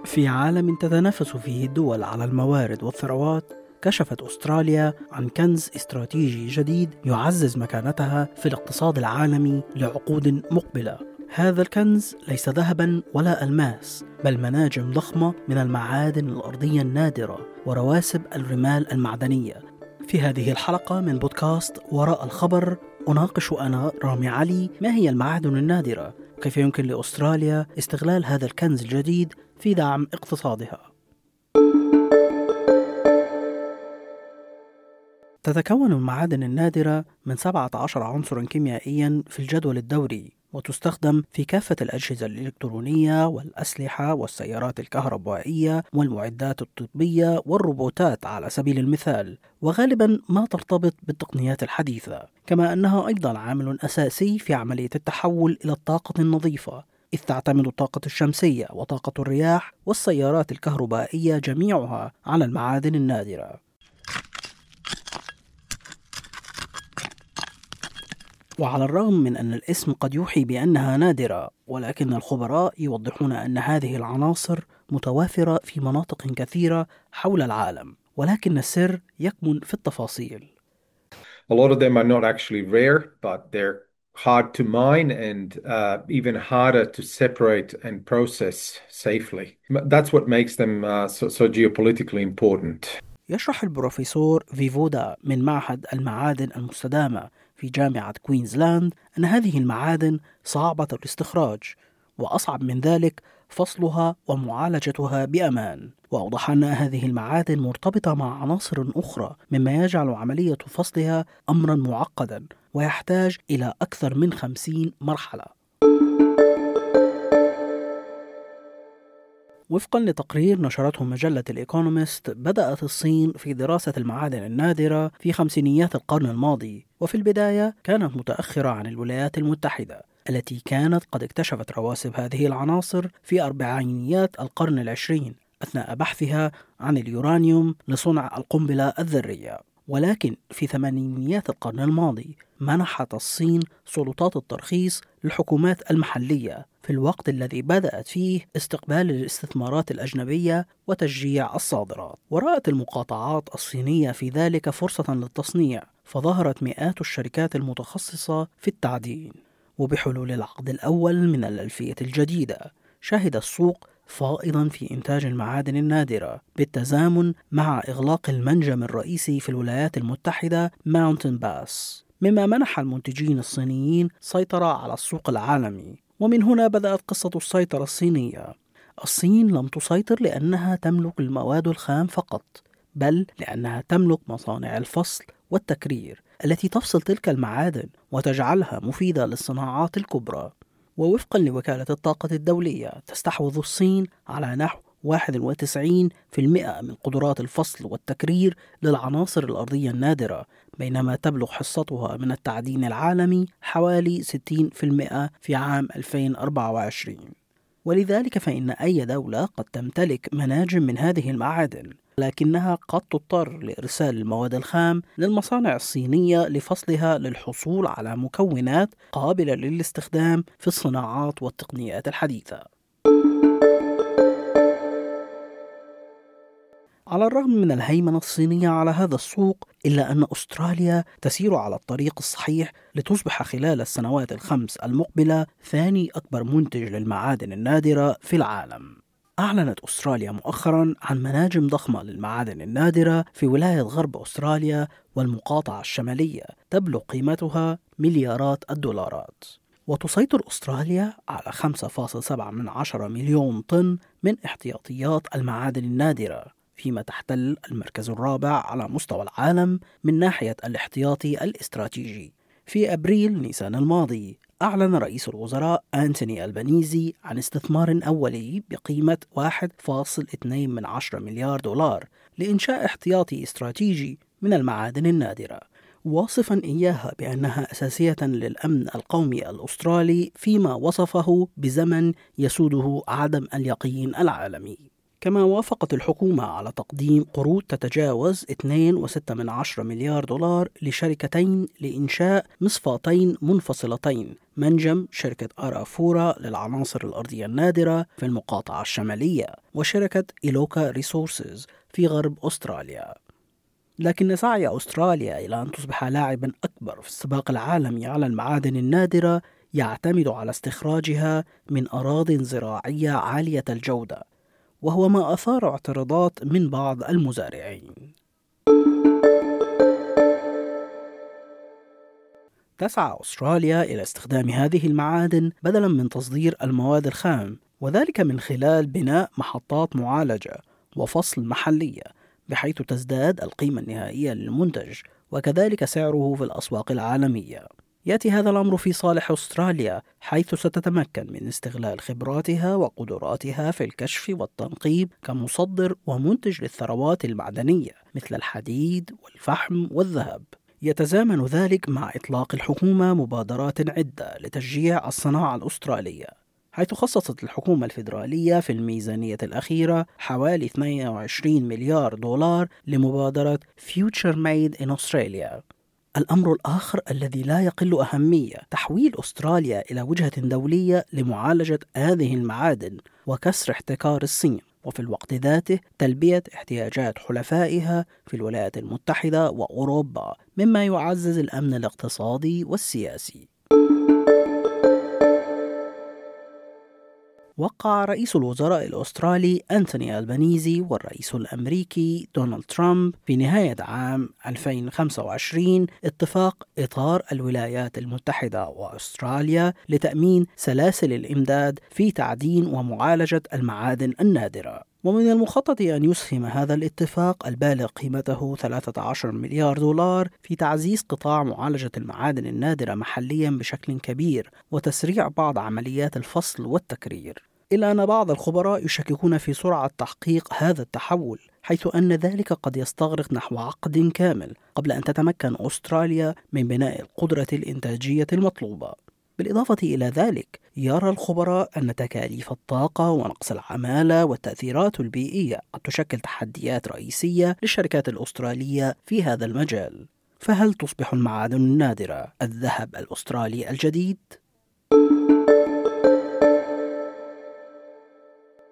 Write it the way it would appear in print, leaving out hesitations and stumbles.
في عالم تتنافس فيه الدول على الموارد والثروات، كشفت أستراليا عن كنز استراتيجي جديد يعزز مكانتها في الاقتصاد العالمي لعقود مقبلة. هذا الكنز ليس ذهباً ولا ألماس، بل مناجم ضخمة من المعادن الأرضية النادرة ورواسب الرمال المعدنية. في هذه الحلقة من بودكاست وراء الخبر أناقش أنا رامي علي ما هي المعادن النادرة، وكيف يمكن لأستراليا استغلال هذا الكنز الجديد في دعم اقتصادها. تتكون المعادن النادرة من 17 عنصراً كيميائياً في الجدول الدوري، وتستخدم في كافة الأجهزة الإلكترونية والأسلحة والسيارات الكهربائية والمعدات الطبية والروبوتات على سبيل المثال، وغالباً ما ترتبط بالتقنيات الحديثة، كما أنها أيضاً عامل أساسي في عملية التحول إلى الطاقة النظيفة، إذ تعتمد الطاقة الشمسية وطاقة الرياح والسيارات الكهربائية جميعها على المعادن النادرة. وعلى الرغم من أن الاسم قد يوحي بأنها نادرة، ولكن الخبراء يوضحون أن هذه العناصر متوافرة في مناطق كثيرة حول العالم، ولكن السر يكمن في التفاصيل. A lot of them are not actually rare, but they're hard to mine and even harder to separate and process safely. That's what makes them so geopolitically important. يشرح البروفيسور فيفودا من معهد المعادن المستدامة في جامعة كوينزلاند أن هذه المعادن صعبة الاستخراج، وأصعب من ذلك فصلها ومعالجتها بأمان. وأوضح أن هذه المعادن مرتبطة مع عناصر أخرى، مما يجعل عملية فصلها أمرا معقدا ويحتاج إلى أكثر من 50 مرحلة. وفقا لتقرير نشرته مجلة الإيكونومست، بدأت الصين في دراسة المعادن النادرة في خمسينيات القرن الماضي، وفي البداية كانت متأخرة عن الولايات المتحدة التي كانت قد اكتشفت رواسب هذه العناصر في أربعينيات القرن العشرين أثناء بحثها عن اليورانيوم لصنع القنبلة الذرية. ولكن في ثمانينيات القرن الماضي منحت الصين سلطات الترخيص للحكومات المحلية في الوقت الذي بدأت فيه استقبال الاستثمارات الأجنبية وتشجيع الصادرات. ورأت المقاطعات الصينية في ذلك فرصة للتصنيع، فظهرت مئات الشركات المتخصصة في التعدين. وبحلول العقد الأول من الألفية الجديدة شهد السوق فائضا في إنتاج المعادن النادرة، بالتزامن مع إغلاق المنجم الرئيسي في الولايات المتحدة ماونتن باس، مما منح المنتجين الصينيين سيطرة على السوق العالمي. ومن هنا بدأت قصة السيطرة الصينية. الصين لم تسيطر لأنها تملك المواد الخام فقط، بل لأنها تملك مصانع الفصل والتكرير التي تفصل تلك المعادن وتجعلها مفيدة للصناعات الكبرى. ووفقا لوكالة الطاقة الدولية، تستحوذ الصين على نحو 91% من قدرات الفصل والتكرير للعناصر الأرضية النادرة، بينما تبلغ حصتها من التعدين العالمي حوالي 60% في عام 2024. ولذلك فإن أي دولة قد تمتلك مناجم من هذه المعادن، لكنها قد تضطر لإرسال المواد الخام للمصانع الصينية لفصلها للحصول على مكونات قابلة للاستخدام في الصناعات والتقنيات الحديثة. على الرغم من الهيمنة الصينية على هذا السوق، إلا أن أستراليا تسير على الطريق الصحيح لتصبح خلال السنوات الخمس المقبلة ثاني أكبر منتج للمعادن النادرة في العالم. أعلنت أستراليا مؤخرا عن مناجم ضخمة للمعادن النادرة في ولاية غرب أستراليا والمقاطعة الشمالية تبلغ قيمتها مليارات الدولارات. وتسيطر أستراليا على 5.7 مليون طن من احتياطيات المعادن النادرة، فيما تحتل المركز الرابع على مستوى العالم من ناحية الاحتياطي الاستراتيجي. في أبريل نيسان الماضي أعلن رئيس الوزراء أنتوني ألبانيزي عن استثمار أولي بقيمة 1.2 مليار دولار لإنشاء احتياطي استراتيجي من المعادن النادرة، واصفا إياها بأنها أساسية للأمن القومي الأسترالي، فيما وصفه بزمن يسوده عدم اليقين العالمي. كما وافقت الحكومة على تقديم قروض تتجاوز 2.6 مليار دولار لشركتين لإنشاء مصفاتين منفصلتين، منجم شركة أرافورا للعناصر الأرضية النادرة في المقاطعة الشمالية، وشركة إيلوكا ريسورسز في غرب أستراليا. لكن سعي أستراليا إلى أن تصبح لاعبا أكبر في السباق العالمي على المعادن النادرة يعتمد على استخراجها من أراضٍ زراعية عالية الجودة، وهو ما أثار اعتراضات من بعض المزارعين. تسعى أستراليا إلى استخدام هذه المعادن بدلاً من تصدير المواد الخام، وذلك من خلال بناء محطات معالجة وفصل محلية، بحيث تزداد القيمة النهائية للمنتج وكذلك سعره في الأسواق العالمية. يأتي هذا الأمر في صالح أستراليا، حيث ستتمكن من استغلال خبراتها وقدراتها في الكشف والتنقيب كمصدر ومنتج للثروات المعدنية مثل الحديد والفحم والذهب. يتزامن ذلك مع إطلاق الحكومة مبادرات عدة لتشجيع الصناعة الأسترالية، حيث خصصت الحكومة الفيدرالية في الميزانية الأخيرة حوالي 22 مليار دولار لمبادرة Future Made in Australia. الأمر الآخر الذي لا يقل أهمية تحويل أستراليا إلى وجهة دولية لمعالجة هذه المعادن وكسر احتكار الصين، وفي الوقت ذاته تلبية احتياجات حلفائها في الولايات المتحدة وأوروبا، مما يعزز الأمن الاقتصادي والسياسي. وقع رئيس الوزراء الأسترالي أنتوني ألبانيزي والرئيس الأمريكي دونالد ترامب في نهاية عام 2025 اتفاق إطار الولايات المتحدة وأستراليا لتأمين سلاسل الإمداد في تعدين ومعالجة المعادن النادرة. ومن المخطط أن يسهم هذا الاتفاق البالغ قيمته 13 مليار دولار في تعزيز قطاع معالجة المعادن النادرة محليا بشكل كبير وتسريع بعض عمليات الفصل والتكرير، إلا أن بعض الخبراء يشككون في سرعة تحقيق هذا التحول، حيث أن ذلك قد يستغرق نحو عقد كامل قبل أن تتمكن أستراليا من بناء القدرة الإنتاجية المطلوبة. بالإضافة إلى ذلك، يرى الخبراء أن تكاليف الطاقة ونقص العمالة والتأثيرات البيئية قد تشكل تحديات رئيسية للشركات الأسترالية في هذا المجال. فهل تصبح المعادن النادرة الذهب الأسترالي الجديد؟